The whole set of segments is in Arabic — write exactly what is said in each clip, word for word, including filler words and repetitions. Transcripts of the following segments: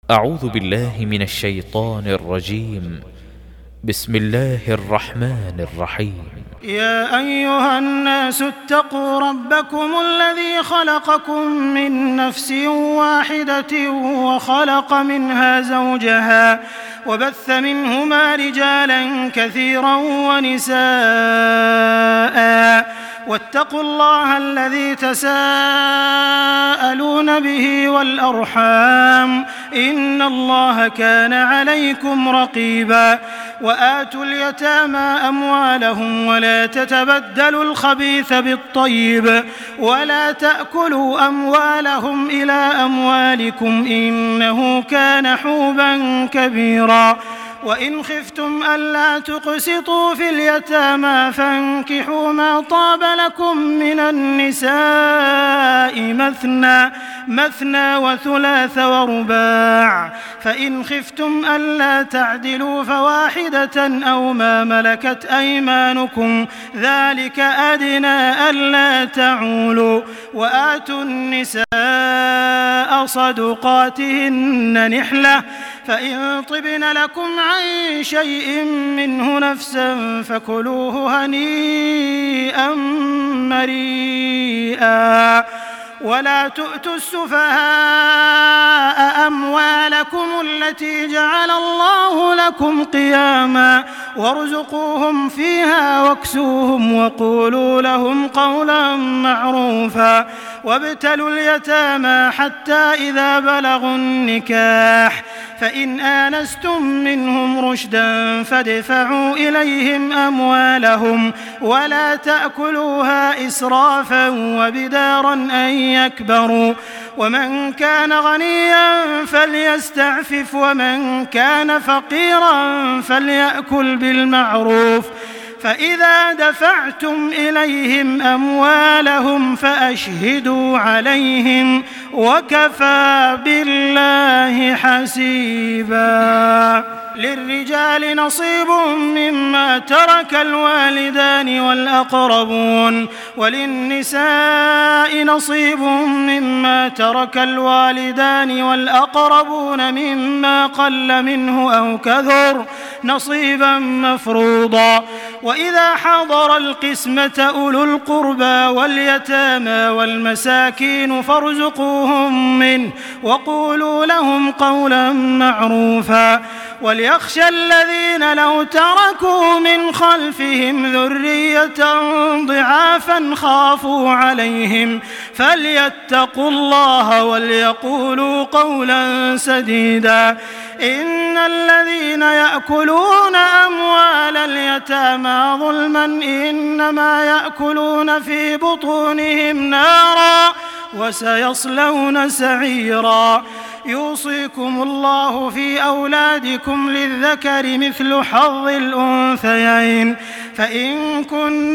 أعوذ بالله من الشيطان الرجيم. بسم الله الرحمن الرحيم. يا أيها الناس اتقوا ربكم الذي خلقكم من نفس واحدة وخلق منها زوجها وبث منهما رجالا كثيرا ونساء واتقوا الله الذي تساءلون به والأرحام إن الله كان عليكم رقيبا. وآتوا اليتامى أموالهم ولا تتبدلوا الخبيث بالطيب ولا تأكلوا أموالهم إلى أموالكم إنه كان حوبا كبيرا. وإن خفتم ألا تقسطوا في اليتامى فانكحوا ما طاب لكم من النساء مثنى مثنى وثلاث ورباع، فإن خفتم ألا تعدلوا فواحدة أو ما ملكت أيمانكم ذلك أدنى ألا تعولوا. وآتوا النساء صدقاتهن نحلة، فإن طبن لكم عن شيء منه نفسا فكلوه هنيئا مريئا. ولا تؤتوا السفهاء أموالكم التي جعل الله لكم قياما وارزقوهم فيها واكسوهم وقولوا لهم قولا معروفا. وابتلوا اليتامى حتى إذا بلغوا النكاح فإن آنستم منهم رشدا فادفعوا إليهم أموالهم ولا تأكلوها إسرافا وبدارا أن يكبروا. ومن كان غنيا فليستعفف ومن كان فقيرا فليأكل بالمعروف. فإذا دفعتم إليهم أموالهم فأشهدوا عليهم وكفى بالله حسيبا. للرجال نصيب مما ترك الوالدان والأقربون وللنساء نصيب مما ترك الوالدان والأقربون مما قل منه أو كثر نصيبا مفروضا. وإذا حضر القسمة أولو القربى واليتامى والمساكين فارزقوهم منه وقولوا لهم قولا معروفا. وليخشى الذين لو تركوا من خلفهم ذرية ضعافا خافوا عليهم فليتقوا الله وليقولوا قولا سديدا. إن الذين يأكلون أموال اليتامى ظلما إنما يأكلون في بطونهم نارا وسيصلون سعيرا. يوصيكم الله في أولادكم للذكر مثل حظ الأنثيين، فإن كن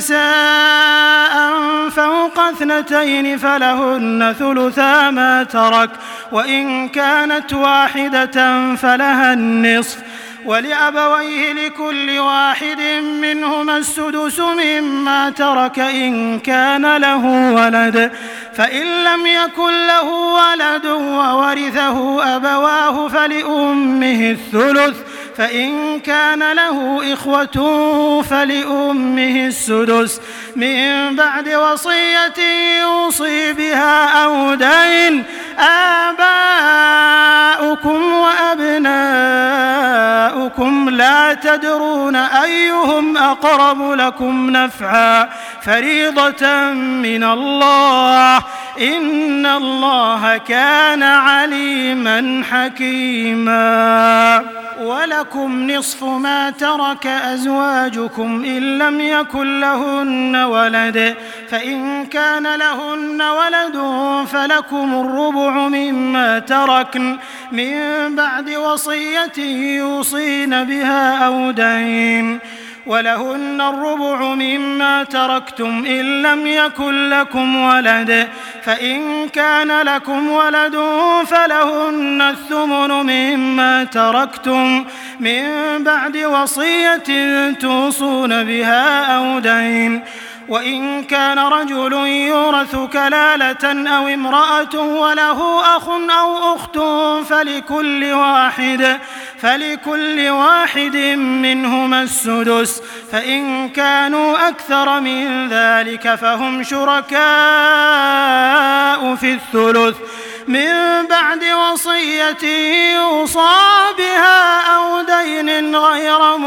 نساء فوق اثنتين فلهن ثلثا ما ترك، وإن كانت واحدة فلها النصف. ولأبويه لكل واحد منهما السدس مما ترك إن كان له ولد، فإن لم يكن له ولد وورثه أبواه فلأمه الثلث، فإن كان له إخوة فلأمه السدس من بعد وصية يوصي بها أو دين. آباؤكم وأبناؤكم لا تدرون أيهم أقرب لكم نفعا فريضة من الله إن الله كان عليما حكيما. ولكم نصف ما ترك أزواجكم إن لم يكن لهن ولد، فإن كان لهن ولد فلكم الربع مما تركن من بعد وصية يوصين بها أو دين. ولهن الربع مما تركتم إن لم يكن لكم ولد، فإن كان لكم ولد فلهن الثمن مما تركتم من بعد وصية توصون بها أو دين. وإن كان رجل يورث كلالة أو امرأة وله أخ أو أخت فلكل واحد فلكل واحد منهما السدس، فإن كانوا أكثر من ذلك فهم شركاء في الثلث من بعد وصية يوصى بها أو دين غير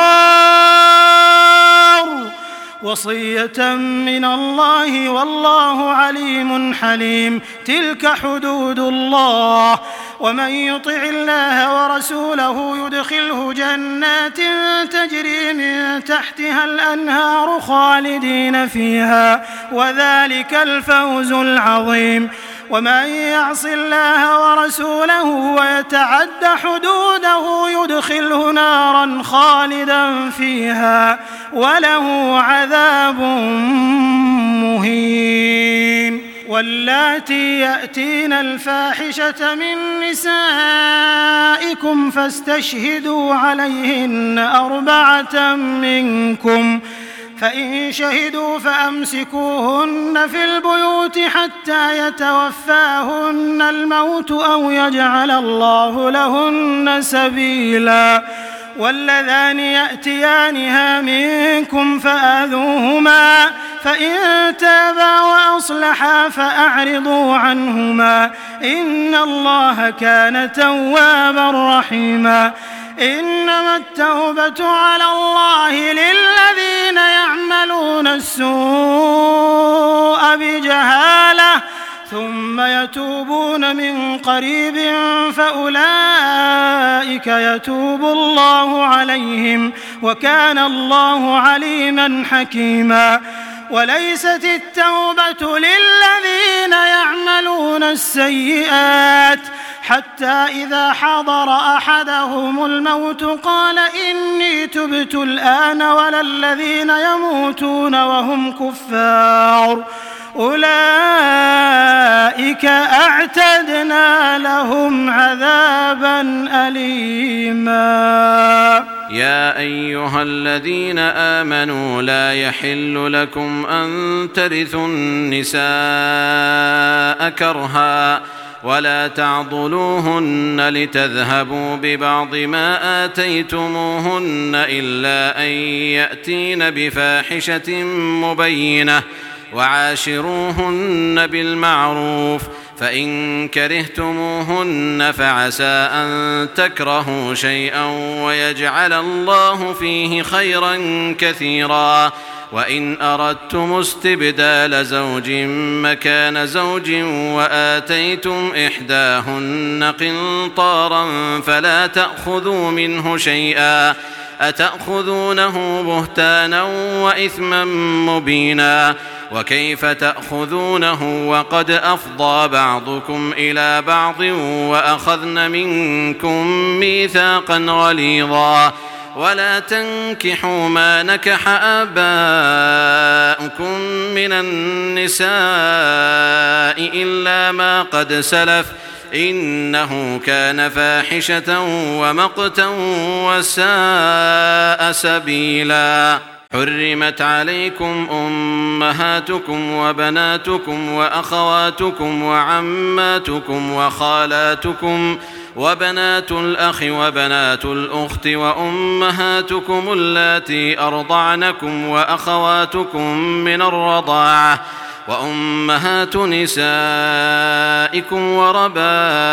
مضار، وصية من الله والله عليم حليم. تلك حدود الله، ومن يطع الله ورسوله يدخله جنات تجري من تحتها الأنهار خالدين فيها، وذلك الفوز العظيم. ومن يعص الله ورسوله ويتعد حدوده يدخله نارا خالدا فيها وله عذاب مهين. واللاتي يأتين الفاحشة من نسائكم فاستشهدوا عليهن أربعة منكم، فإن شهدوا فأمسكوهن في البيوت حتى يتوفاهن الموت أو يجعل الله لهن سبيلا. واللذان يأتيانها منكم فآذوهما، فإن تابا وأصلحا فأعرضوا عنهما، إن الله كان توابا رحيما. إنما التوبة على الله للذين يعملون السوء بجهالة ثم يتوبون من قريب فأولئك يتوب الله عليهم، وكان الله عليما حكيما. وليست التوبة للذين يعملون السيئات حتى إذا حضر أحدهم الموت قال إني تبت الآن، ولا الذين يموتون وهم كفار أولئك أعتدنا لهم عذابا أليما. يا أيها الذين آمنوا لا يحل لكم أن ترثوا النساء كرها ولا تعضلوهن لتذهبوا ببعض ما آتيتموهن إلا أن يأتين بفاحشة مبينة، وعاشروهن بالمعروف، فإن كرهتموهن فعسى أن تكرهوا شيئا ويجعل الله فيه خيرا كثيرا. وإن أردتم استبدال زوج مكان زوج وآتيتم إحداهن قنطارا فلا تأخذوا منه شيئا، أتأخذونه بهتانا وإثما مبينا، وكيف تأخذونه وقد أفضى بعضكم إلى بعض وأخذن منكم ميثاقا غليظا. ولا تنكحوا ما نكح آباؤكم من النساء إلا ما قد سلف، إنه كان فاحشة ومقتا وساء سبيلا. حرمت عليكم أمهاتكم وبناتكم وأخواتكم وعماتكم وخالاتكم وبنات الأخ وبنات الأخت وأمهاتكم اللاتي أرضعنكم وأخواتكم من الرضاعة وأمهات نسائكم وربائبكم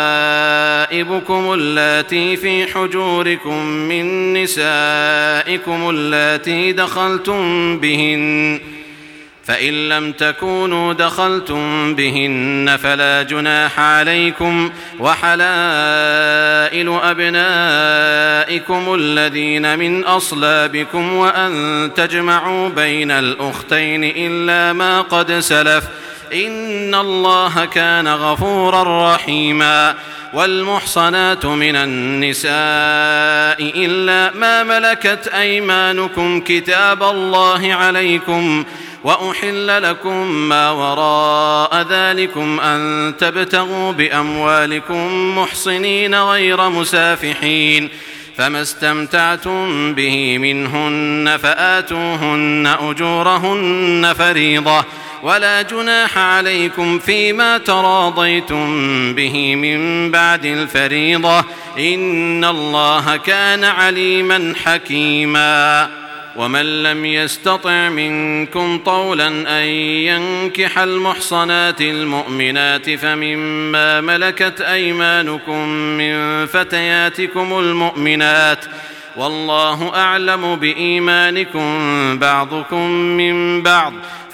اللاتي في حجوركم من نسائكم اللاتي دخلتم بهن، فإن لم تكونوا دخلتم بهن فلا جناح عليكم، وحلائل أبنائكم الذين من أصلابكم وأن تجمعوا بين الأختين إلا ما قد سلف، إن الله كان غفورا رحيما. والمحصنات من النساء إلا ما ملكت أيمانكم كتاب الله عليكم، وأحل لكم ما وراء ذلكم أن تبتغوا بأموالكم محصنين غير مسافحين، فما استمتعتم به منهن فآتوهن أجورهن فريضة ولا جناح عليكم فيما تراضيتم به من بعد الفريضة إن الله كان عليما حكيما. ومن لم يستطع منكم طولا أن ينكح المحصنات المؤمنات فمما ملكت أيمانكم من فتياتكم المؤمنات والله أعلم بإيمانكم بعضكم من بعض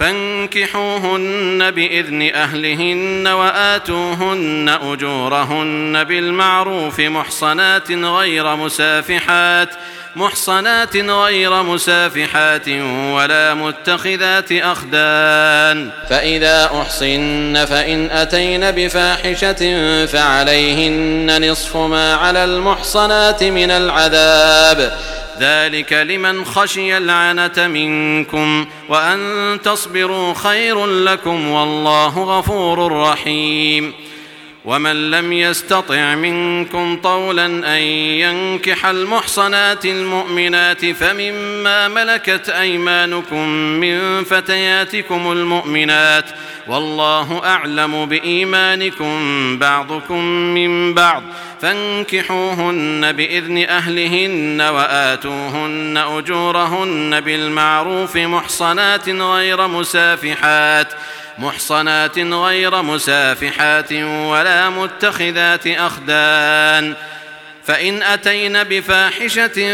فانكحوهن بإذن أهلهن وآتوهن أجورهن بالمعروف محصنات غير مسافحات محصنات غير مسافحات ولا متخذات أخدان. فإذا أحصن فإن أتين بفاحشة فعليهن نصف ما على المحصنات من العذاب ذلك لمن خشي العنة منكم وأن تصبروا خير لكم والله غفور رحيم. ومن لم يستطع منكم طولا أن ينكح المحصنات المؤمنات فمما ملكت أيمانكم من فتياتكم المؤمنات والله أعلم بإيمانكم بعضكم من بعض فانكحوهن بإذن أهلهن وآتوهن أجورهن بالمعروف محصنات غير مسافحات محصنات غير مسافحات ولا متخذات أخدان. فإن أتين بفاحشة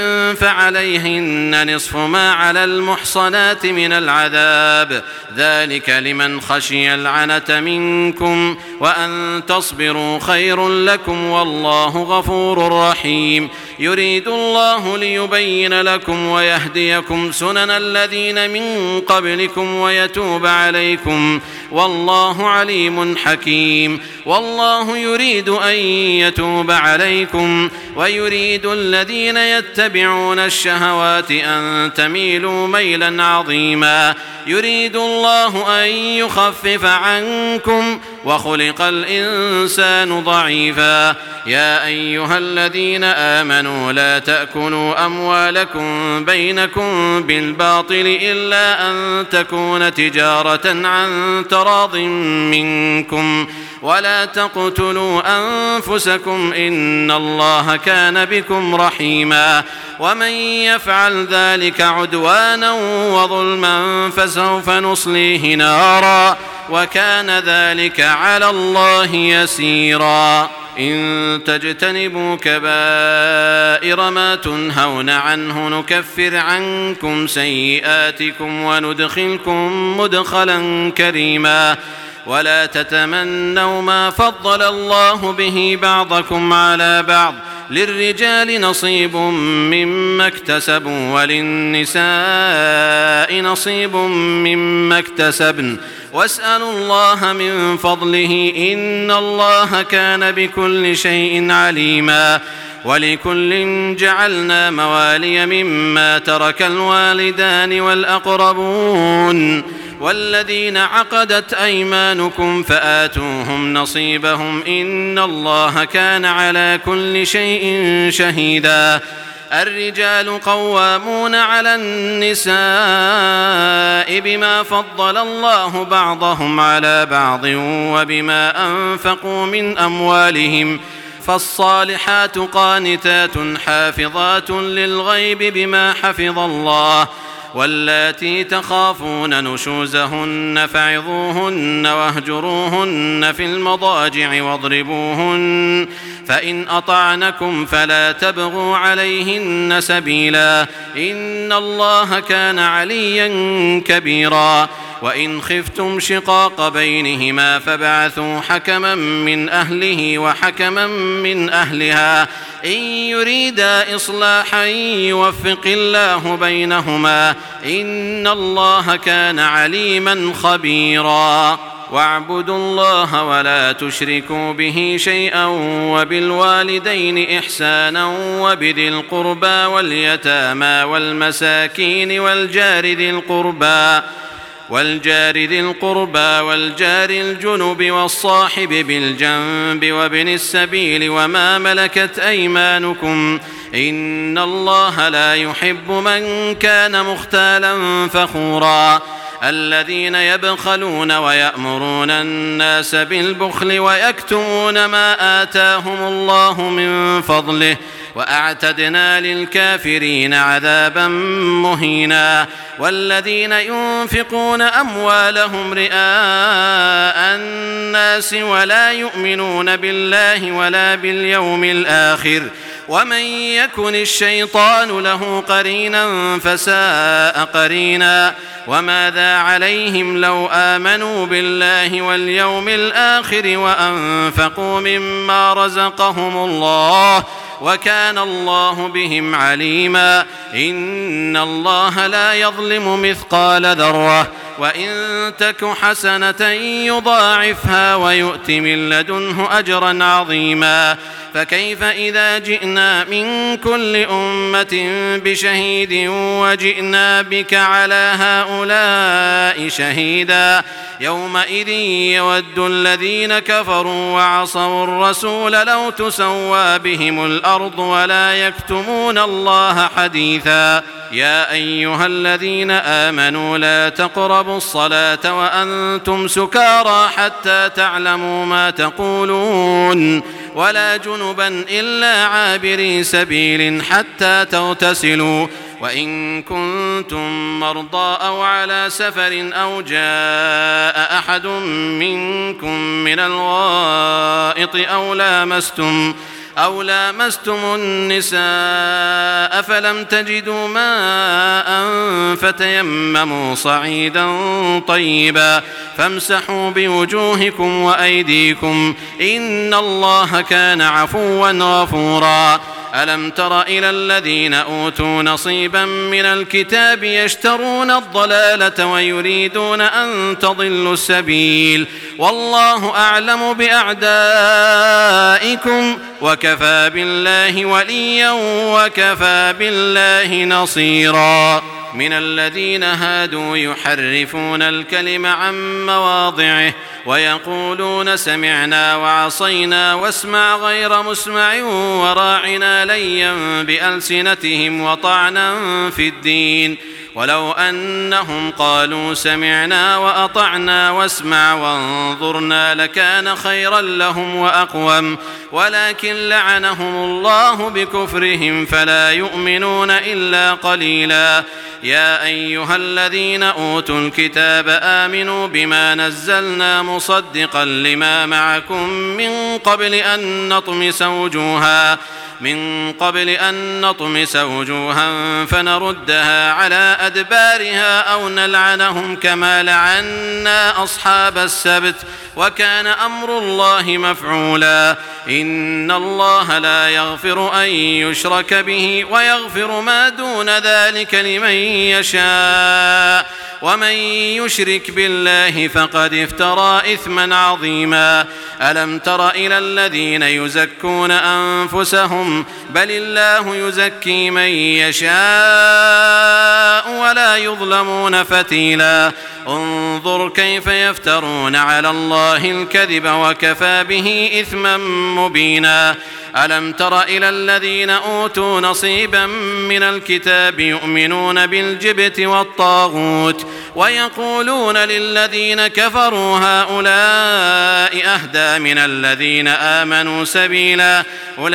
فعليهن نصف ما على المحصنات من العذاب ذلك لمن خشي العنة منكم وأن تصبروا خير لكم والله غفور رحيم. يريد الله ليبين لكم ويهديكم سنن الذين من قبلكم ويتوب عليكم والله عليم حكيم. والله يريد أن يتوب عليكم ويريد الذين يتبعون الشهوات أن تميلوا ميلا عظيما. يريد الله أن يخفف عنكم وخلق الإنسان ضعيفا. يا أيها الذين آمنوا لا تأكلوا أموالكم بينكم بالباطل إلا أن تكون تجارة عن تراض منكم ولا تقتلوا أنفسكم إن الله كان بكم رحيما. ومن يفعل ذلك عدوانا وظلما فسوف نصليه نارا وكان ذلك على الله يسيرا. إن تجتنبوا كبائر ما تنهون عنه نكفر عنكم سيئاتكم وندخلكم مدخلا كريما. ولا تتمنوا ما فضل الله به بعضكم على بعض للرجال نصيب مما اكتسبوا وللنساء نصيب مما اكتسبن واسألوا الله من فضله إن الله كان بكل شيء عليما. ولكل جعلنا موالي مما ترك الوالدان والأقربون والذين عقدت أيمانكم فآتوهم نصيبهم إن الله كان على كل شيء شهيدا. الرجال قوامون على النساء بما فضل الله بعضهم على بعض وبما أنفقوا من أموالهم فالصالحات قانتات حافظات للغيب بما حفظ الله واللاتي تخافون نشوزهن فعظوهن واهجروهن في المضاجع واضربوهن فإن أطعنكم فلا تبغوا عليهن سبيلا إن الله كان عليا كبيرا. وإن خفتم شقاق بينهما فابعثوا حكما من أهله وحكما من أهلها إن يريدا إصلاحا يوفق الله بينهما إن الله كان عليما خبيرا. واعبدوا الله ولا تشركوا به شيئا وبالوالدين إحسانا وبذي القربى واليتامى والمساكين والجار ذي القربى والجار ذي القربى والجار الجنب والصاحب بالجنب وابن السبيل وما ملكت أيمانكم إن الله لا يحب من كان مختالا فخورا الذين يبخلون ويأمرون الناس بالبخل ويكتمون ما آتاهم الله من فضله وأعتدنا للكافرين عذابا مهينا والذين ينفقون أموالهم رئاء الناس ولا يؤمنون بالله ولا باليوم الآخر ومن يكن الشيطان له قرينا فساء قرينا وماذا عليهم لو آمنوا بالله واليوم الآخر وأنفقوا مما رزقهم الله وكان الله بهم عليما إن الله لا يظلم مثقال ذرة وإن تك حسنة يضاعفها ويؤت من لدنه أجرا عظيما فكيف إذا جئنا من كل أمة بشهيد وجئنا بك على هؤلاء شهيدا يومئذ يود الذين كفروا وعصوا الرسول لو تسوى بهم الأرض ولا يكتمون الله حديثا يا أيها الذين آمنوا لا تقربوا الصلاة وأنتم سكارى حتى تعلموا ما تقولون ولا جنبا إلا عابري سبيل حتى تغتسلوا وإن كنتم مرضى أو على سفر أو جاء أحد منكم من الغائط أو لامستم أو لامستم النساء فلم تجدوا ماء فتيمموا صعيدا طيبا فامسحوا بوجوهكم وأيديكم إن الله كان عفوا غفورا ألم تر إلى الذين أوتوا نصيبا من الكتاب يشترون الضلالة ويريدون أن تضلوا السبيل والله أعلم بأعدائكم وكفى بالله وليا وكفى بالله نصيرا من الذين هادوا يحرفون الكلم عن مواضعه ويقولون سمعنا وعصينا واسمع غير مسمع وراعنا ليا بألسنتهم وطعنا في الدين ولو أنهم قالوا سمعنا وأطعنا واسمع وانظرنا لكان خيرا لهم وأقوم ولكن لعنهم الله بكفرهم فلا يؤمنون إلا قليلا يا أيها الذين أوتوا الكتاب آمنوا بما نزلنا مصدقا لما معكم من قبل أن نطمس وجوها من قبل أن نطمس وجوها فنردها على أدبارها أو نلعنهم كما لعنا أصحاب السبت وكان أمر الله مفعولا إن الله لا يغفر أن يشرك به ويغفر ما دون ذلك لمن يشاء ومن يشرك بالله فقد افترى إثما عظيما ألم تر إلى الذين يزكون أنفسهم بل الله يزكي من يشاء ولا يظلمون فتيلا انظر كيف يفترون على الله الكذب وكفى به إثما مبينا ألم تر إلى الذين أوتوا نصيبا من الكتاب يؤمنون بالجبت والطاغوت ويقولون للذين كفروا هؤلاء أهدى من الذين آمنوا سبيلا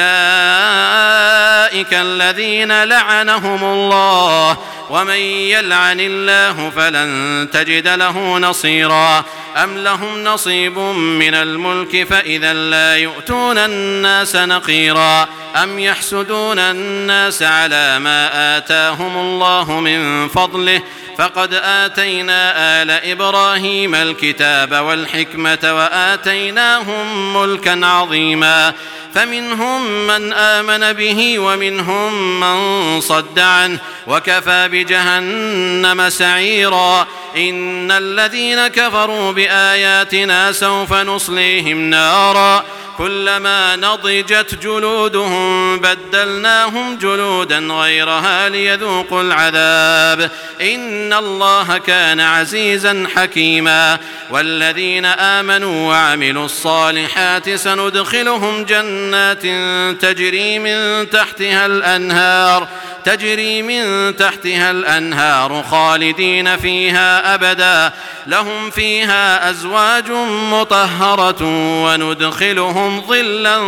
أولئك الذين لعنهم الله ومن يلعن الله فلن تجد له نصيرا أم لهم نصيب من الملك فإذا لا يؤتون الناس نقيرا أم يحسدون الناس على ما آتاهم الله من فضله فقد آتينا آل إبراهيم الكتاب والحكمة وآتيناهم ملكا عظيما فمنهم من آمن به ومنهم من صد عنه وكفى بجهنم سعيرا إن الذين كفروا بآياتنا سوف نصليهم نارا كلما نضجت جلودهم بدلناهم جلودا غيرها ليذوقوا العذاب إن الله كان عزيزا حكيما والذين آمنوا وعملوا الصالحات سندخلهم جنات تجري من تحتها الأنهار تجري من تحتها الأنهار خالدين فيها أبدا لهم فيها أزواج مطهرة وندخلهم ظلا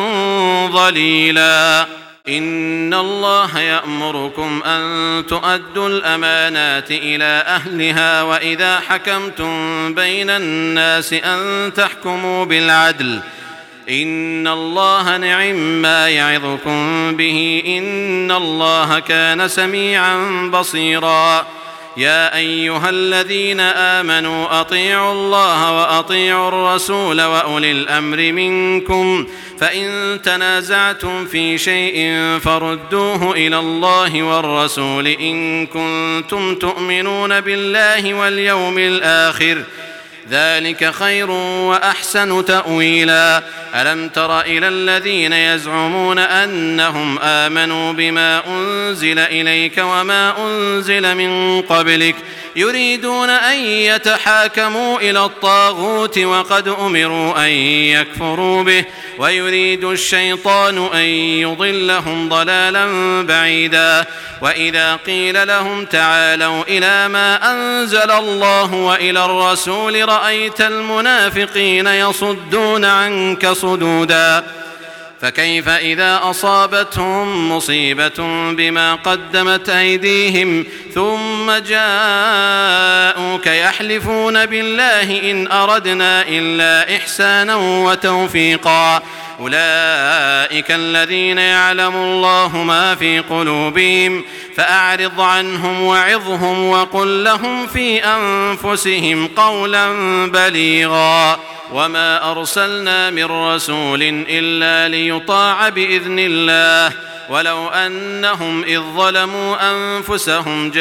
ظليلا إن الله يأمركم أن تؤدوا الأمانات إلى أهلها وإذا حكمتم بين الناس أن تحكموا بالعدل إن الله نعم ما يعظكم به إن الله كان سميعا بصيرا يا أيها الذين آمنوا أطيعوا الله وأطيعوا الرسول وأولي الأمر منكم فإن تنازعتم في شيء فردوه إلى الله والرسول إن كنتم تؤمنون بالله واليوم الآخر ذلك خير وأحسن تأويلا ألم تر إلى الذين يزعمون أنهم آمنوا بما أنزل إليك وما أنزل من قبلك يريدون أن يتحاكموا إلى الطاغوت وقد أمروا أن يكفروا به ويريد الشيطان أن يضلهم ضلالا بعيدا وإذا قيل لهم تعالوا إلى ما أنزل الله وإلى الرسول رأيت المنافقين يصدون عنك صدودا فكيف إذا أصابتهم مصيبة بما قدمت أيديهم ثم جاءوك يحلفون بالله إن أردنا إلا إحسانا وتوفيقا أولئك الذين يعلم الله ما في قلوبهم فأعرض عنهم وعظهم وقل لهم في أنفسهم قولا بليغا وما أرسلنا من رسول إلا ليطاع بإذن الله ولو أنهم إذ ظلموا أنفسهم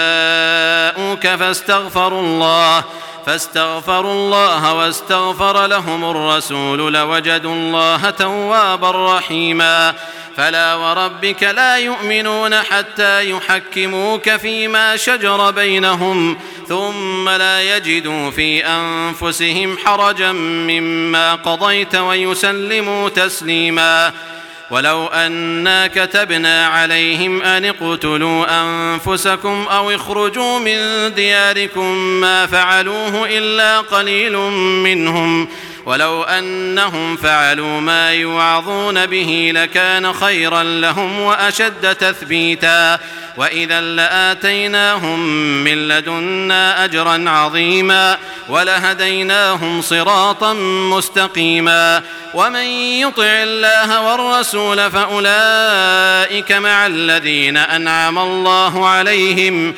جاءوك فاستغفروا الله فاستغفروا الله واستغفر لهم الرسول لوجدوا الله توابا رحيما فلا وربك لا يؤمنون حتى يحكموك فيما شجر بينهم ثم لا يجدوا في أنفسهم حرجا مما قضيت ويسلموا تسليما ولو أنا كتبنا عليهم أن اقتلوا أنفسكم أو اخرجوا من دياركم ما فعلوه إلا قليل منهم ولو أنهم فعلوا ما يوعظون به لكان خيرا لهم وأشد تثبيتا وإذا لآتيناهم من لدنا أجرا عظيما ولهديناهم صراطا مستقيما ومن يطع الله والرسول فأولئك مع الذين أنعم الله عليهم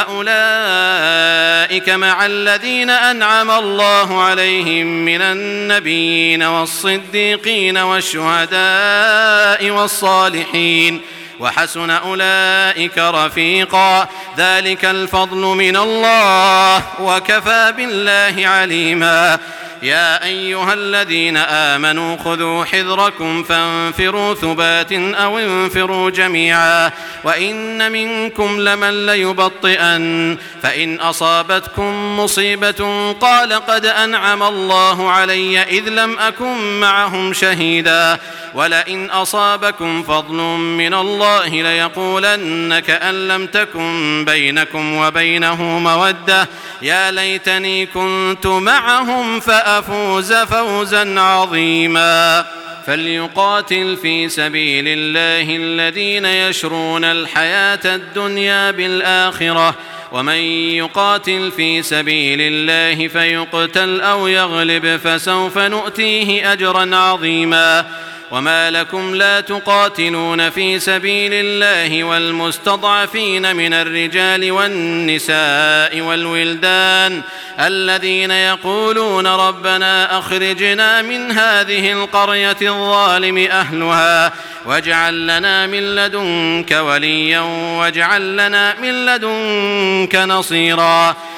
فأولئك مع الذين أنعم الله عليهم من النبيين والصديقين والشهداء والصالحين وحسن أولئك رفيقا ذلك الفضل من الله وكفى بالله عليما يا أيها الذين آمنوا خذوا حذركم فانفروا ثبات أو انفروا جميعا وإن منكم لمن ليبطئن فإن أصابتكم مصيبة قال قد أنعم الله علي إذ لم أكن معهم شهيدا ولئن أصابكم فضل من الله ليقولن كأن لم تكن بينكم وبينه مودة يا ليتني كنت معهم فأفوز فوزا عظيما فليقاتل في سبيل الله الذين يشرون الحياة الدنيا بالآخرة ومن يقاتل في سبيل الله فيقتل أو يغلب فسوف نؤتيه أجرا عظيما وما لكم لا تقاتلون في سبيل الله والمستضعفين من الرجال والنساء والولدان الذين يقولون ربنا أخرجنا من هذه القرية الظالم أهلها واجعل لنا من لدنك وليا واجعل لنا من لدنك نصيرا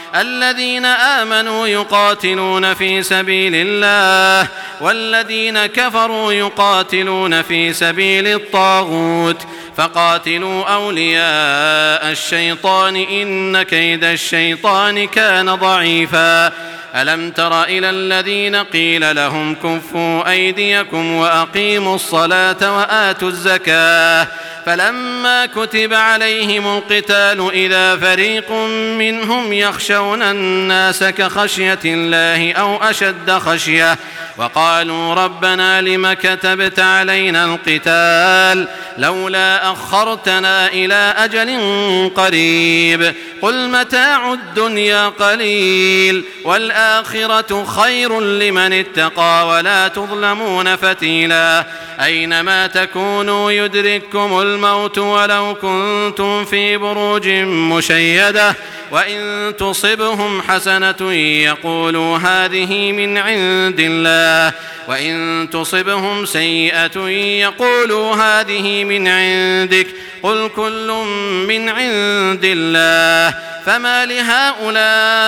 الذين آمنوا يقاتلون في سبيل الله والذين كفروا يقاتلون في سبيل الطاغوت فقاتلوا أولياء الشيطان إن كيد الشيطان كان ضعيفا ألم تر إلى الذين قيل لهم كفوا أيديكم وأقيموا الصلاة وآتوا الزكاة فلما كتب عليهم القتال إذا فريق منهم يخشون الناس كخشية الله أو أشد خشية وقالوا ربنا لم كتبت علينا القتال لولا أخرتنا إلى أجل قريب قل متاع الدنيا قليل والآخرة خير لمن اتقى ولا تظلمون فتيلا أينما تكونوا يدرككم الموت ولو كنتم في بروج مشيدة وإن تصبهم حسنة يقولوا هذه من عند الله وإن تصبهم سيئة يقولوا هذه من عندك قل كل من عند الله فما لهؤلاء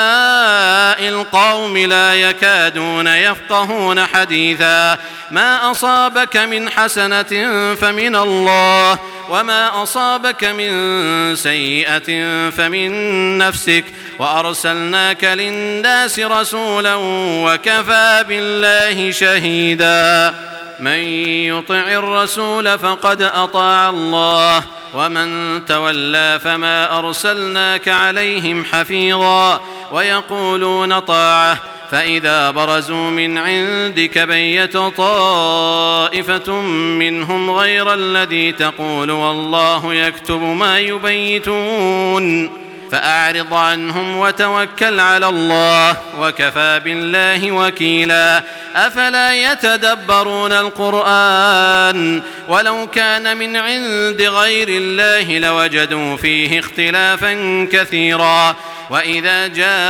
القوم لا يكادون يفقهون حديثا ما أصابك من حسنة فمن الله وما أصابك من سيئة فمن نفسك وأرسلناك للناس رسولا وكفى بالله شهيدا من يطع الرسول فقد أطاع الله ومن تولى فما أرسلناك عليهم حفيظا ويقولون طاعة فإذا برزوا من عندك بيت طائفة منهم غير الذي تقول والله يكتب ما يبيتون فأعرض عنهم وتوكل على الله وكفى بالله وكيلا أفلا يتدبرون القرآن ولو كان من عند غير الله لوجدوا فيه اختلافا كثيرا وإذا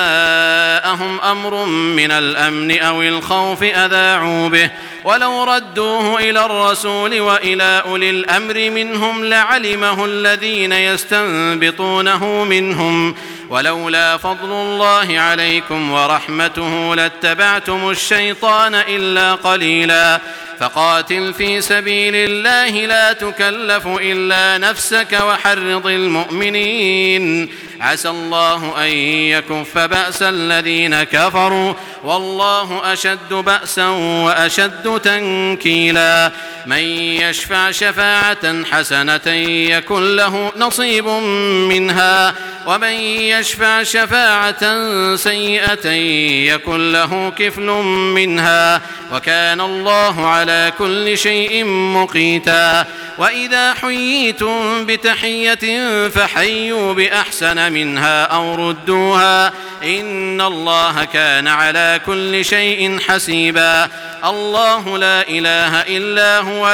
جاءهم أمر من الأمن أو الخوف أذاعوا به ولو ردوه إلى الرسول وإلى أولي الأمر منهم لعلمه الذين يستنبطونه منهم ولولا فضل الله عليكم ورحمته لاتبعتم الشيطان إلا قليلا فقاتل في سبيل الله لا تكلف إلا نفسك وحرض المؤمنين عسى الله أن يكف بأس الذين كفروا والله أشد بأسا وأشد تنكيلا من يشفع شفاعة حسنة يكن له نصيب منها ومن يشفع شفاعة سيئة يكن له كفل منها وكان الله على كل شيء مقيتا وإذا حييتم بتحية فحيوا بأحسن منها أو ردوها إن الله كان على كل شيء حسيبا الله لا إله إلا هو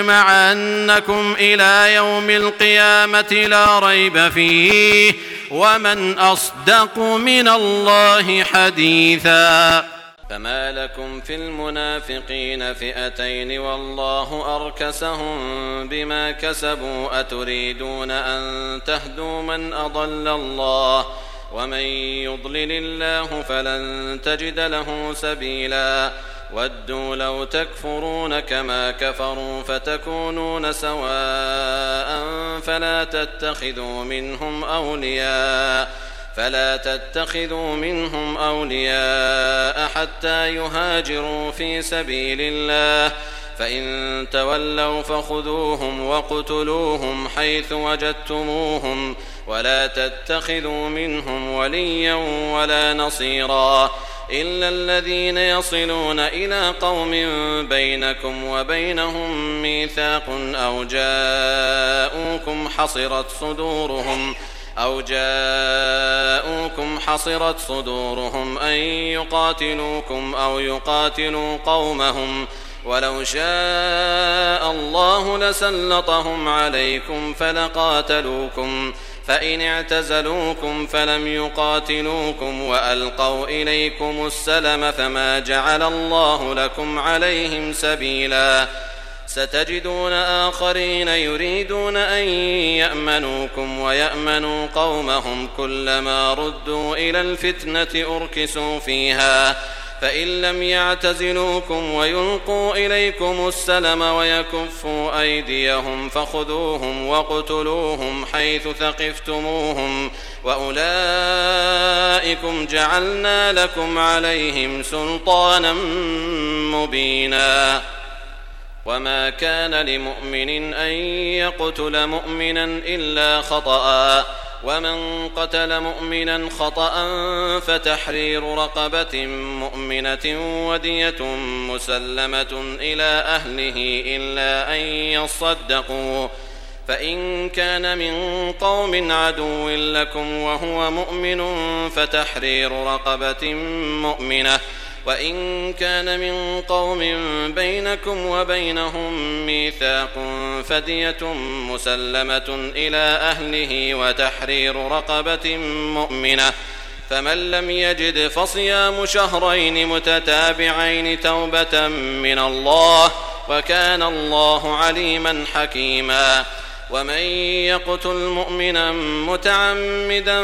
ليجمعنكم إلى يوم القيامة لا ريب فيه ومن أصدق من الله حديثا فما لكم في المنافقين فئتين والله أركسهم بما كسبوا أتريدون أن تهدوا من أضل الله ومن يضلل الله فلن تجد له سبيلا ودوا لو تكفرون كما كفروا فتكونون سواء فلا تتخذوا منهم أولياء فلا تتخذوا منهم أولياء حتى يهاجروا في سبيل الله فإن تولوا فخذوهم وقتلوهم حيث وجدتموهم ولا تتخذوا منهم وليا ولا نصيرا إلا الذين يصلون إلى قوم بينكم وبينهم ميثاق أو جاءوكم حصرت صدورهم أو جاءوكم حصرت صدورهم أن يقاتلوكم أو يقاتلوا قومهم ولو شاء الله لسلطهم عليكم فلقاتلوكم فإن اعتزلوكم فلم يقاتلوكم وألقوا إليكم السلم فما جعل الله لكم عليهم سبيلا ستجدون آخرين يريدون أن يأمنوكم ويأمنوا قومهم كلما ردوا إلى الفتنة أركسوا فيها فإن لم يعتزلوكم ويلقوا إليكم السلم ويكفوا أيديهم فخذوهم واقتلوهم حيث ثقفتموهم وأولئكم جعلنا لكم عليهم سلطانا مبينا. وما كان لمؤمن أن يقتل مؤمنا إلا خطأ ومن قتل مؤمنا خطأ فتحرير رقبة مؤمنة ودية مسلمة إلى أهله إلا أن يصدقوا فإن كان من قوم عدو لكم وهو مؤمن فتحرير رقبة مؤمنة وإن كان من قوم بينكم وبينهم ميثاق فدية مسلمة إلى أهله وتحرير رقبة مؤمنة فمن لم يجد فصيام شهرين متتابعين توبة من الله وكان الله عليما حكيما. ومن يقتل مؤمنا متعمدا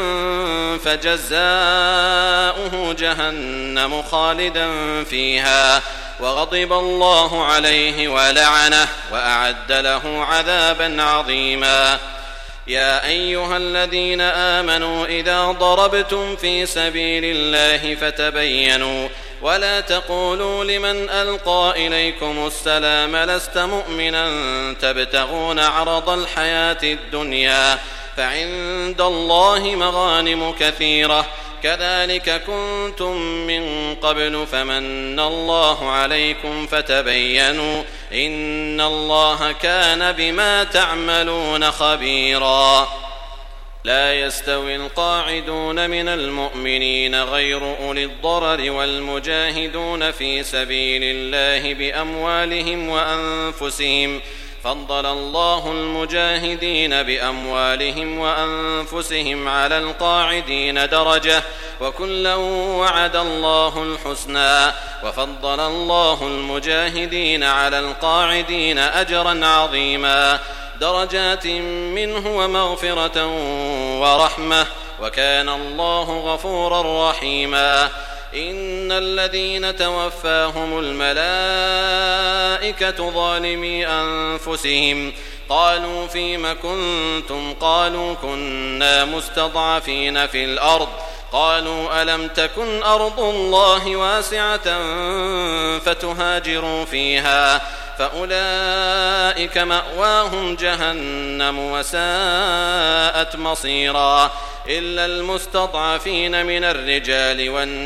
فجزاؤه جهنم خالدا فيها وغضب الله عليه ولعنه وأعد له عذابا عظيما. يا أيها الذين آمنوا إذا ضربتم في سبيل الله فتبينوا ولا تقولوا لمن ألقى إليكم السلام لست مؤمنا تبتغون عرض الحياة الدنيا فعند الله مغانم كثيرة كذلك كنتم من قبل فمن الله عليكم فتبينوا إن الله كان بما تعملون خبيرا. لا يستوي القاعدون من المؤمنين غير أولي الضرر والمجاهدون في سبيل الله بأموالهم وأنفسهم فضل الله المجاهدين بأموالهم وأنفسهم على القاعدين درجة وكلا وعد الله الحسنى وفضل الله المجاهدين على القاعدين أجرا عظيما درجات منه ومغفرة ورحمة وكان الله غفورا رحيما. إن الذين توفاهم الملائكة ظالمي أنفسهم قالوا فيم كنتم قالوا كنا مستضعفين في الأرض قالوا ألم تكن أرض الله واسعة فتهاجروا فيها فأولئك مأواهم جهنم وساءت مصيرا إلا المستضعفين من الرجال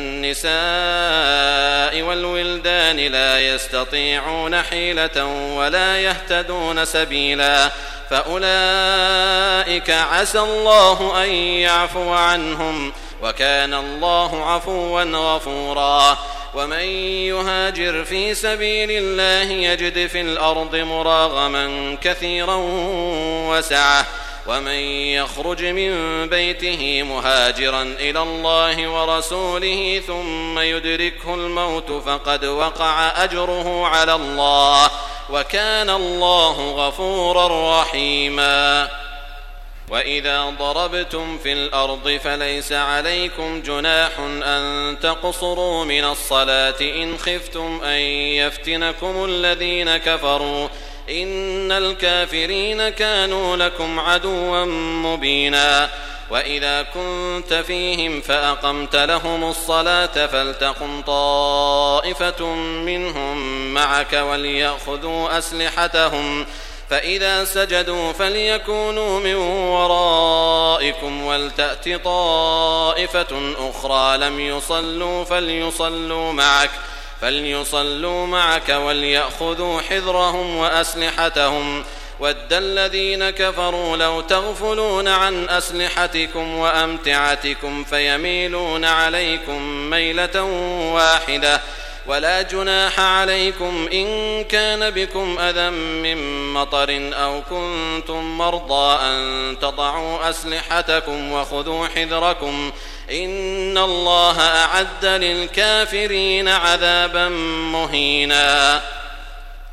والنساء والولدان لا يستطيعون حيلة ولا يهتدون سبيلا فأولئك عسى الله أن يعفو عنهم وكان الله عفوا غفورا. ومن يهاجر في سبيل الله يجد في الأرض مراغما كثيرا وسعة ومن يخرج من بيته مهاجرا إلى الله ورسوله ثم يدركه الموت فقد وقع أجره على الله وكان الله غفورا رحيما. وإذا ضربتم في الأرض فليس عليكم جناح أن تقصروا من الصلاة إن خفتم أن يفتنكم الذين كفروا إن الكافرين كانوا لكم عدوا مبينا. وإذا كنت فيهم فأقمت لهم الصلاة فلتقم طائفة منهم معك وليأخذوا أسلحتهم فإذا سجدوا فليكونوا من ورائكم ولتأت طائفة أخرى لم يصلوا فليصلوا معك فليصلوا معك وليأخذوا حذرهم وأسلحتهم ود الذين كفروا لو تغفلون عن أسلحتكم وأمتعتكم فيميلون عليكم ميلة واحدة ولا جناح عليكم إن كان بكم أذى من مطر أو كنتم مرضى أن تضعوا أسلحتكم وخذوا حذركم إن الله أعد للكافرين عذابا مهينا.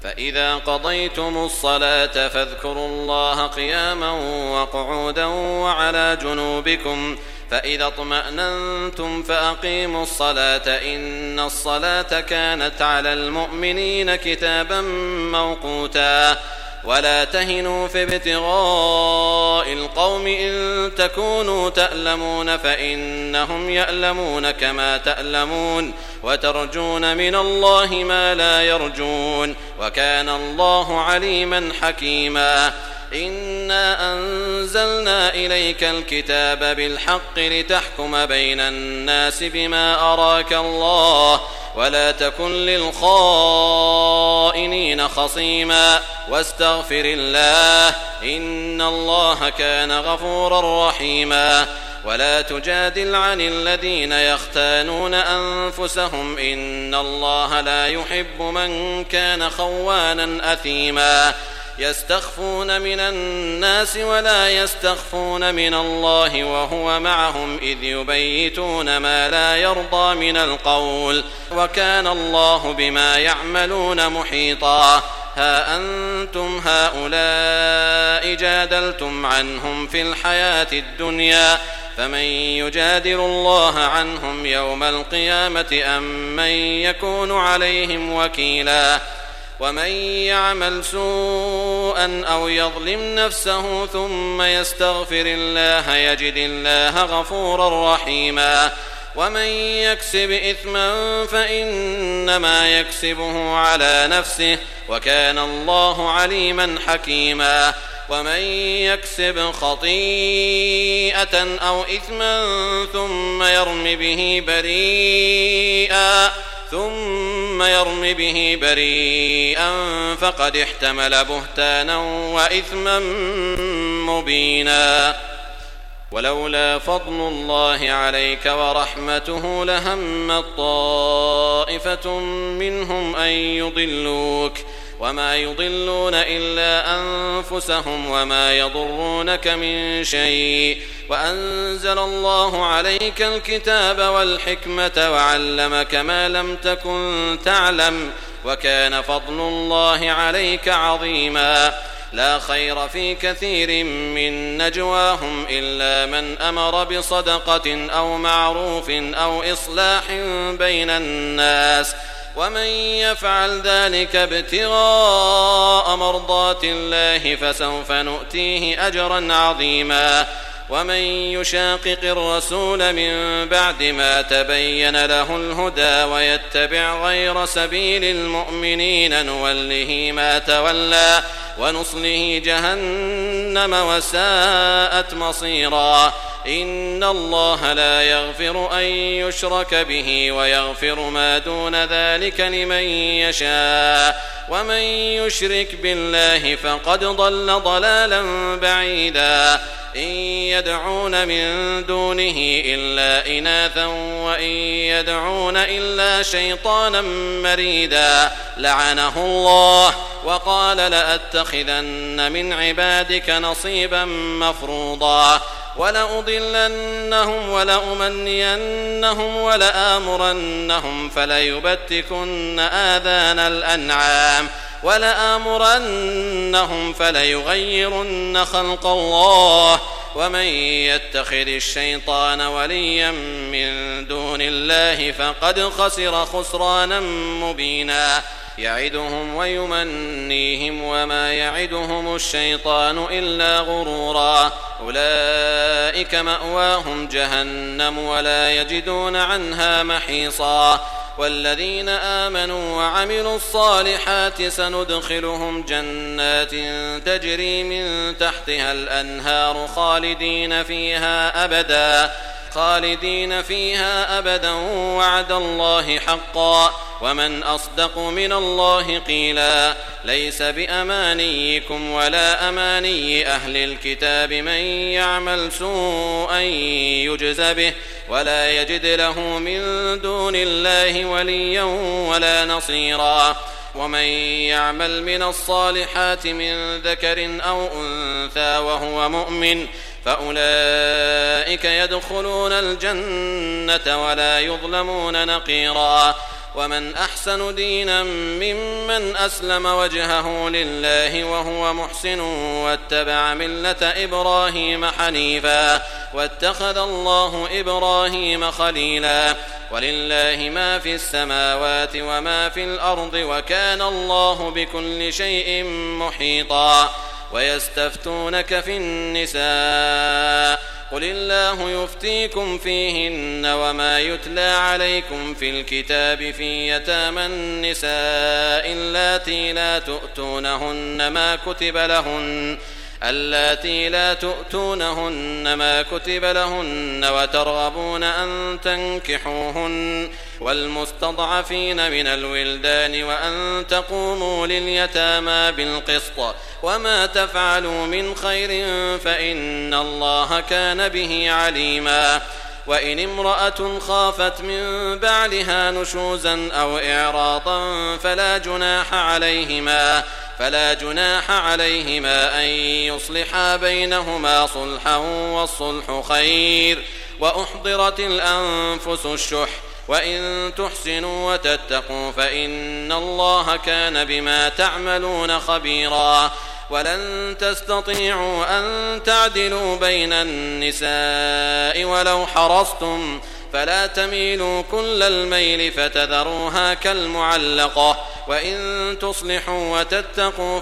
فإذا قضيتم الصلاة فاذكروا الله قياما وقعودا وعلى جنوبكم فإذا اطمأننتم فأقيموا الصلاة إن الصلاة كانت على المؤمنين كتابا موقوتا ولا تهنوا في ابتغاء القوم إن تكونوا تألمون فإنهم يألمون كما تألمون وترجون من الله ما لا يرجون وكان الله عليما حكيما إنا أنزلنا إليك الكتاب بالحق لتحكم بين الناس بما أراك الله ولا تكن للخائنين خصيما واستغفر الله إن الله كان غفورا رحيما ولا تجادل عن الذين يختانون أنفسهم إن الله لا يحب من كان خوانا أثيما يستخفون من الناس ولا يستخفون من الله وهو معهم إذ يبيتون ما لا يرضى من القول وكان الله بما يعملون محيطا ها أنتم هؤلاء جادلتم عنهم في الحياة الدنيا فمن يجادل الله عنهم يوم القيامة أم من يكون عليهم وكيلا ومن يعمل سوءا أو يظلم نفسه ثم يستغفر الله يجد الله غفورا رحيما ومن يكسب إثما فإنما يكسبه على نفسه وكان الله عليما حكيما ومن يكسب خطيئة أو إثما ثم يرم به بريئا ثم يرم به بريئا فقد احتمل بهتانا وإثما مبينا ولولا فضل الله عليك ورحمته لهمت طائفة منهم أن يضلوك وما يضلون إلا أنفسهم وما يضرونك من شيء وأنزل الله عليك الكتاب والحكمة وعلمك ما لم تكن تعلم وكان فضل الله عليك عظيما لا خير في كثير من نجواهم إلا من أمر بصدقة أو معروف أو إصلاح بين الناس ومن يفعل ذلك ابتغاء مرضات الله فسوف نؤتيه أجرا عظيما ومن يشاقق الرسول من بعد ما تبين له الهدى ويتبع غير سبيل المؤمنين نوله ما تولى ونصله جهنم وساءت مصيرا إن الله لا يغفر أن يشرك به ويغفر ما دون ذلك لمن يشاء ومن يشرك بالله فقد ضل ضلالا بعيدا إن يدعون من دونه إلا إناثا وإن يدعون إلا شيطانا مريدا لعنه الله وقال لأتخذن من عبادك نصيبا مفروضا ولأضلنهم ولأمنينهم ولآمرنهم فليبتكن آذان الأنعام ولآمرنهم فليغيرن خلق الله ومن يتخذ الشيطان وليا من دون الله فقد خسر خسرانا مبينا يعدهم ويمنيهم وما يعدهم الشيطان إلا غرورا أولئك مأواهم جهنم ولا يجدون عنها محيصا والذين آمنوا وعملوا الصالحات سندخلهم جنات تجري من تحتها الأنهار خالدين فيها أبدا خالدين فيها أبدا وعد الله حقا ومن أصدق من الله قيلا ليس بأمانيكم ولا أماني أهل الكتاب من يعمل سوءا يجز به ولا يجد له من دون الله وليا ولا نصيرا ومن يعمل من الصالحات من ذكر أو أنثى وهو مؤمن فأولئك يدخلون الجنة ولا يظلمون نقيرا ومن أحسن دينا ممن أسلم وجهه لله وهو محسن واتبع ملة إبراهيم حنيفا واتخذ الله إبراهيم خليلا ولله ما في السماوات وما في الأرض وكان الله بكل شيء محيطا ويستفتونك في النساء قل الله يفتيكم فيهن وما يتلى عليكم في الكتاب في يتامى النساء اللاتي لا تؤتونهن ما كتب لهن اللاتي لا تؤتونهن ما كتب لهن وترغبون أن تنكحوهن والمستضعفين من الولدان وأن تقوموا لليتامى بالقسط وما تفعلوا من خير فإن الله كان به عليما وإن امرأة خافت من بعلها نشوزا أو إعراضا فلا جناح عليهما فلا جناح عليهما أن يصلحا بينهما صلحا والصلح خير وأحضرت الأنفس الشح وإن تحسنوا وتتقوا فإن الله كان بما تعملون خبيرا ولن تستطيعوا أن تعدلوا بين النساء ولو حرصتم فلا تميلوا كل الميل فتذروها كالمعلقة وإن تصلحوا وتتقوا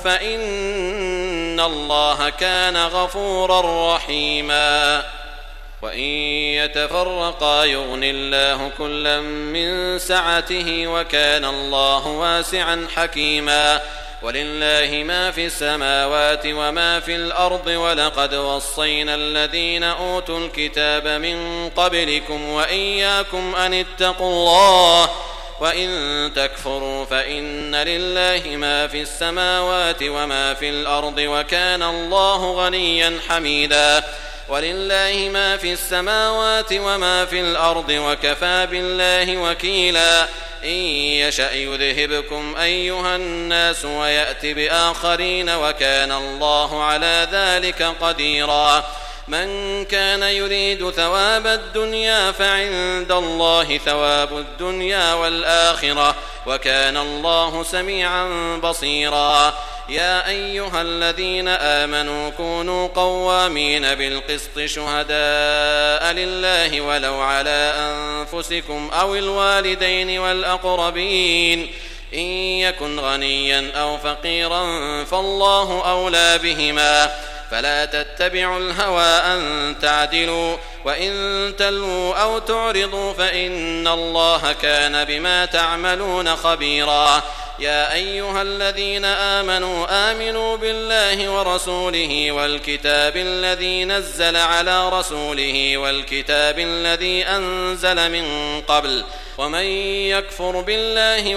فإن الله كان غفورا رحيما وإن يتفرقا يغن الله كلا من سعته وكان الله واسعا حكيما ولله ما في السماوات وما في الأرض ولقد وصينا الذين أوتوا الكتاب من قبلكم وإياكم أن اتقوا الله وإن تكفروا فإن لله ما في السماوات وما في الأرض وكان الله غنيا حميدا ولله ما في السماوات وما في الأرض وكفى بالله وكيلا إن يشأ يذهبكم أيها الناس ويأت بآخرين وكان الله على ذلك قديرا من كان يريد ثواب الدنيا فعند الله ثواب الدنيا والآخرة وكان الله سميعا بصيرا يا أيها الذين آمنوا كونوا قوامين بالقسط شهداء لله ولو على أنفسكم أو الوالدين والأقربين إن يكن غنيا أو فقيرا فالله أولى بهما فلا تتبعوا الهوى أن تعدلوا وإن تلووا أو تعرضوا فإن الله كان بما تعملون خبيرا يا أيها الذين آمنوا آمنوا بالله ورسوله والكتاب الذي نزل على رسوله والكتاب الذي أنزل من قبل ومن يكفر بالله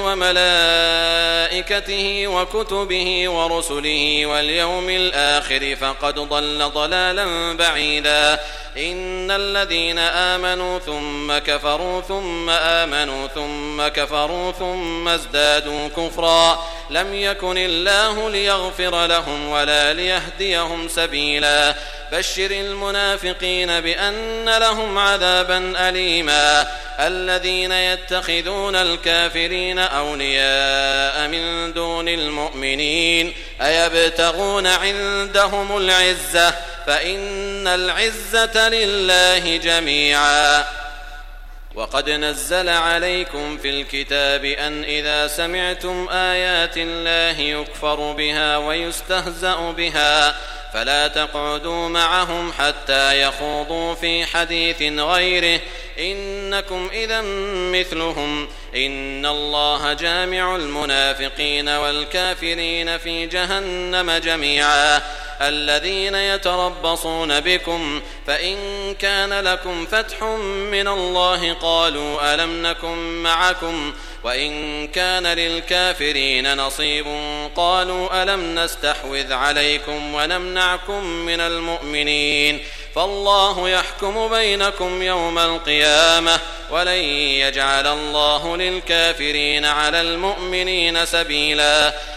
وملائكته وكتبه ورسله واليوم الآخر فقد ضل ضلالا بعيدا إن الذين آمنوا ثم كفروا ثم آمنوا ثم كفروا ثم ازدادوا كفرا لم يكن الله ليغفر لهم ولا ليهديهم سبيلا بشر المنافقين بأن لهم عذابا أليما الذين يتخذون الكافرين أولياء من دون المؤمنين أيبتغون عندهم العزة فإن العزة لله جميعا وقد نزل عليكم في الكتاب أن إذا سمعتم آيات الله يكفر بها ويستهزأ بها فلا تقعدوا معهم حتى يخوضوا في حديث غيره إنكم إذا مثلهم إن الله جامع المنافقين والكافرين في جهنم جميعا الذين يتربصون بكم فإن كان لكم فتح من الله قالوا ألم نكن معكم وإن كان للكافرين نصيب قالوا ألم نستحوذ عليكم ونمنعكم من المؤمنين فالله يحكم بينكم يوم القيامة ولن يجعل الله للكافرين على المؤمنين سبيلا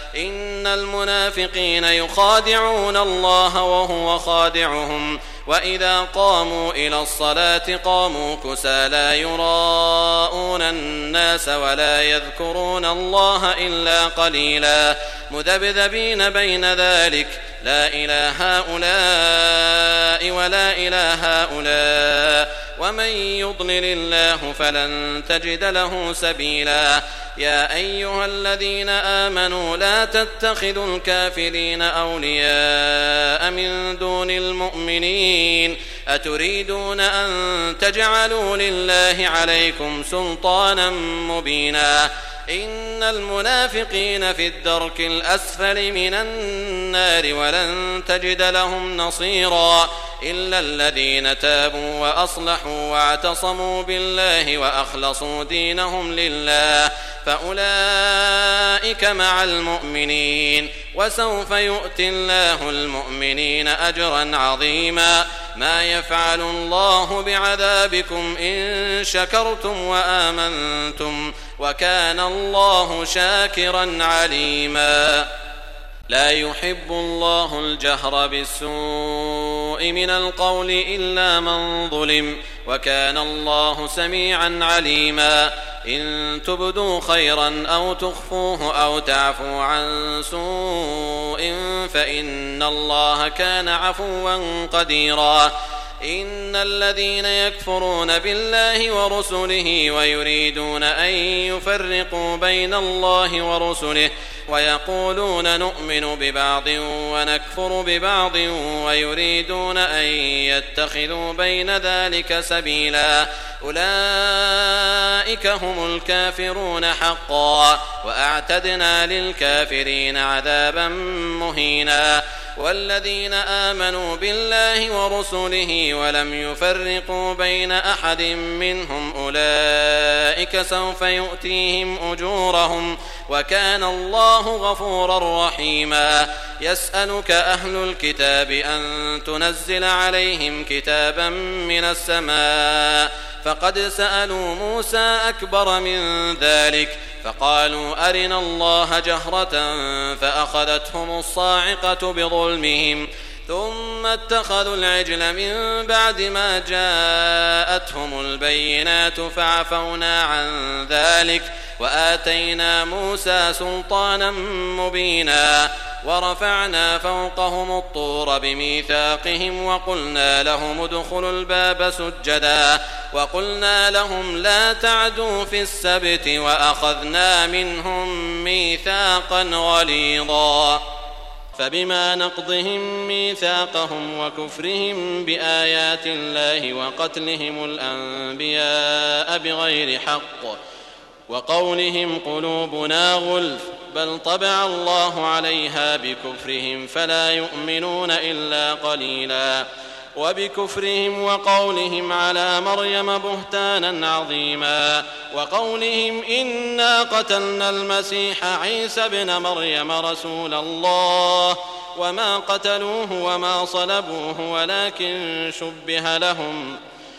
إن المنافقين يخادعون الله وهو خادعهم وإذا قاموا إلى الصلاة قاموا كسالى يراءون الناس ولا يذكرون الله إلا قليلا مذبذبين بين ذلك لا إله هؤلاء ولا إله هؤلاء ومن يضلل الله فلن تجد له سبيلا يا أيها الذين آمنوا لا تتخذوا الكافرين أولياء من دون المؤمنين أتريدون أن تجعلوا لله عليكم سلطانا مبينا إن المنافقين في الدرك الأسفل من النار ولن تجد لهم نصيرا إلا الذين تابوا وأصلحوا واعتصموا بالله وأخلصوا دينهم لله فأولئك مع المؤمنين وسوف يؤتي الله المؤمنين أجرا عظيما ما يفعل الله بعذابكم إن شكرتم وآمنتم وكان الله شاكرا عليما لا يحب الله الجهر بالسوء من القول إلا من ظلم وكان الله سميعا عليما إن تبدوا خيرا أو تخفوه أو تعفوا عن سوء فإن الله كان عفوا قديرا إن الذين يكفرون بالله ورسله ويريدون أن يفرقوا بين الله ورسله ويقولون نؤمن ببعض ونكفر ببعض ويريدون أن يتخذوا بين ذلك سبيلا أولئك هم الكافرون حقا وأعتدنا للكافرين عذابا مهينا والذين آمنوا بالله ورسله ولم يفرقوا بين أحد منهم أولئك سوف يؤتيهم أجورهم وكان الله غفورا رحيما يسألك أهل الكتاب أن تنزل عليهم كتابا من السماء فقد سألوا موسى أكبر من ذلك فقالوا أرنا الله جهرة فأخذتهم الصاعقة بظلمهم ثم اتخذوا العجل من بعد ما جاءتهم البينات فعفونا عن ذلك وآتينا موسى سلطانا مبينا ورفعنا فوقهم الطور بميثاقهم وقلنا لهم ادخلوا الباب سجدا وقلنا لهم لا تعدوا في السبت وأخذنا منهم ميثاقا غليظا فبما نقضهم ميثاقهم وكفرهم بآيات الله وقتلهم الأنبياء بغير حق وقولهم قلوبنا غلف بل طبع الله عليها بكفرهم فلا يؤمنون إلا قليلا وبكفرهم وقولهم على مريم بهتانا عظيما وقولهم إنا قتلنا المسيح عيسى ابن مريم رسول الله وما قتلوه وما صلبوه ولكن شبه لهم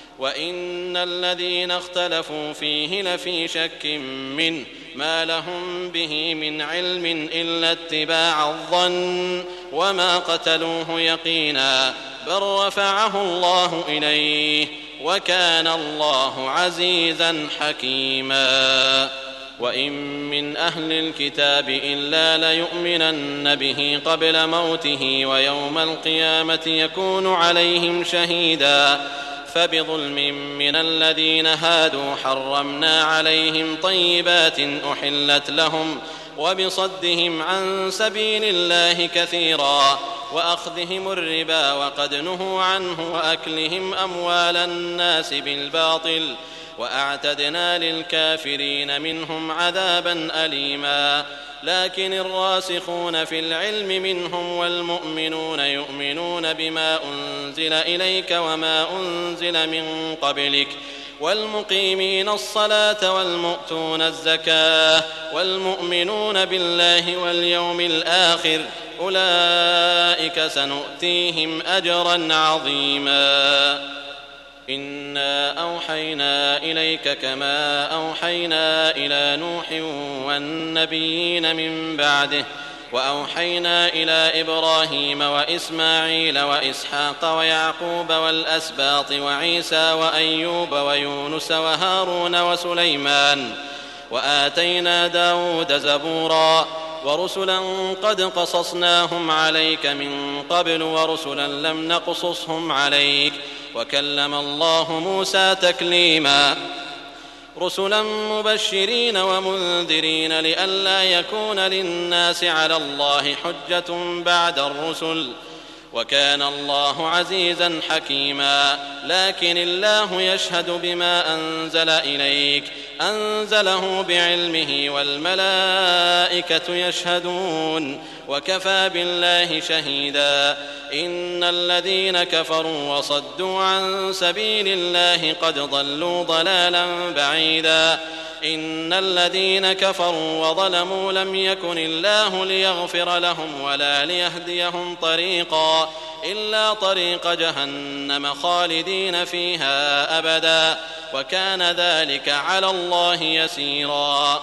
وإن الذين اختلفوا فيه لفي شك منه ما لهم به من علم إلا اتباع الظن وما قتلوه يقينا بل رفعه الله إليه وكان الله عزيزا حكيما وإن من أهل الكتاب إلا ليؤمنن به قبل موته ويوم القيامة يكون عليهم شهيدا فبظلم من الذين هادوا حرمنا عليهم طيبات أحلت لهم وبصدهم عن سبيل الله كثيرا وأخذهم الربا وقد نهوا عنه وأكلهم أموال الناس بالباطل وأعتدنا للكافرين منهم عذابا أليما لكن الراسخون في العلم منهم والمؤمنون يؤمنون بما أنزل إليك وما أنزل من قبلك والمقيمين الصلاة والمؤتون الزكاة والمؤمنون بالله واليوم الآخر أولئك سنؤتيهم أجرا عظيما إنا أوحينا إليك كما أوحينا إلى نوح والنبيين من بعده وأوحينا إلى إبراهيم وإسماعيل وإسحاق ويعقوب والأسباط وعيسى وأيوب ويونس وهارون وسليمان وآتينا داود زبورا ورسلا قد قصصناهم عليك من قبل ورسلا لم نقصصهم عليك وكلم الله موسى تكليما رسلا مبشرين ومنذرين لئلا يكون للناس على الله حجة بعد الرسل وكان الله عزيزا حكيما لكن الله يشهد بما أنزل إليك أنزله بعلمه والملائكة يشهدون وكفى بالله شهيدا إن الذين كفروا وصدوا عن سبيل الله قد ضلوا ضلالا بعيدا إن الذين كفروا وظلموا لم يكن الله ليغفر لهم ولا ليهديهم طريقا إلا طريق جهنم خالدين فيها أبدا وكان ذلك على الله يسيرا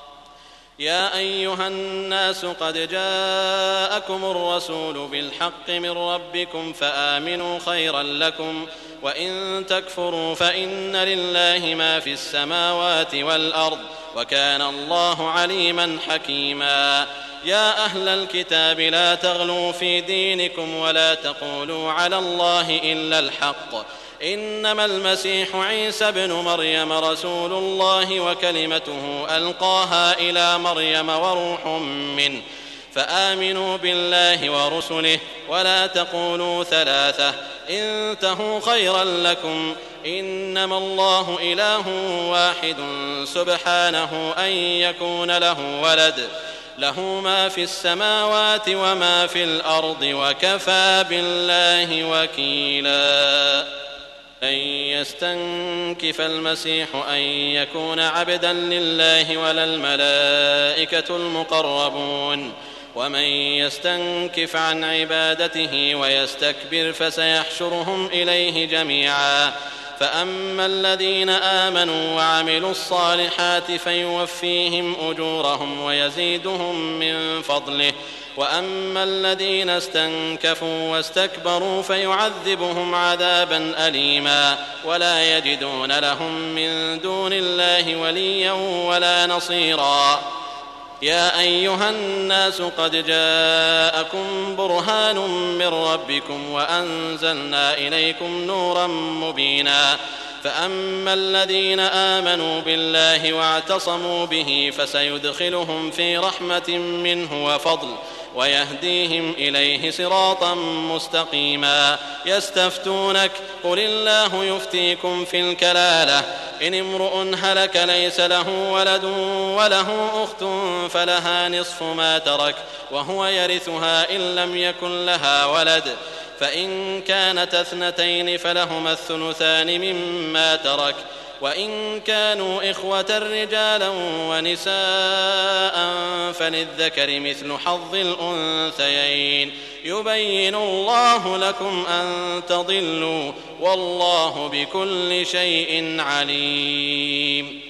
يا أيها الناس قد جاءكم الرسول بالحق من ربكم فآمنوا خيرا لكم وإن تكفروا فإن لله ما في السماوات والأرض وكان الله عليما حكيما يا أهل الكتاب لا تغلوا في دينكم ولا تقولوا على الله إلا الحق إنما المسيح عيسى بن مريم رسول الله وكلمته ألقاها إلى مريم وروح منه فآمنوا بالله ورسله ولا تقولوا ثلاثة انتهوا خيرا لكم إنما الله إله واحد سبحانه أن يكون له ولد له ما في السماوات وما في الأرض وكفى بالله وكيلا أن يستنكف المسيح أن يكون عبدا لله ولا الملائكة المقربون ومن يستنكف عن عبادته ويستكبر فسيحشرهم إليه جميعا فأما الذين آمنوا وعملوا الصالحات فيوفيهم أجورهم ويزيدهم من فضله وأما الذين استنكفوا واستكبروا فيعذبهم عذابا أليما ولا يجدون لهم من دون الله وليا ولا نصيرا يا أيها الناس قد جاءكم برهان من ربكم وأنزلنا إليكم نورا مبينا فأما الذين آمنوا بالله واعتصموا به فسيدخلهم في رحمة منه وفضل ويهديهم إليه صراطا مستقيما يستفتونك قل الله يفتيكم في الكلالة إن امرؤ هلك ليس له ولد وله أخت فلها نصف ما ترك وهو يرثها إن لم يكن لها ولد فإن كانت اثنتين فلهما الثلثان مما ترك وإن كانوا إخوة رجالا ونساء فللذكر مثل حظ الأنثيين يبين الله لكم أن تضلوا والله بكل شيء عليم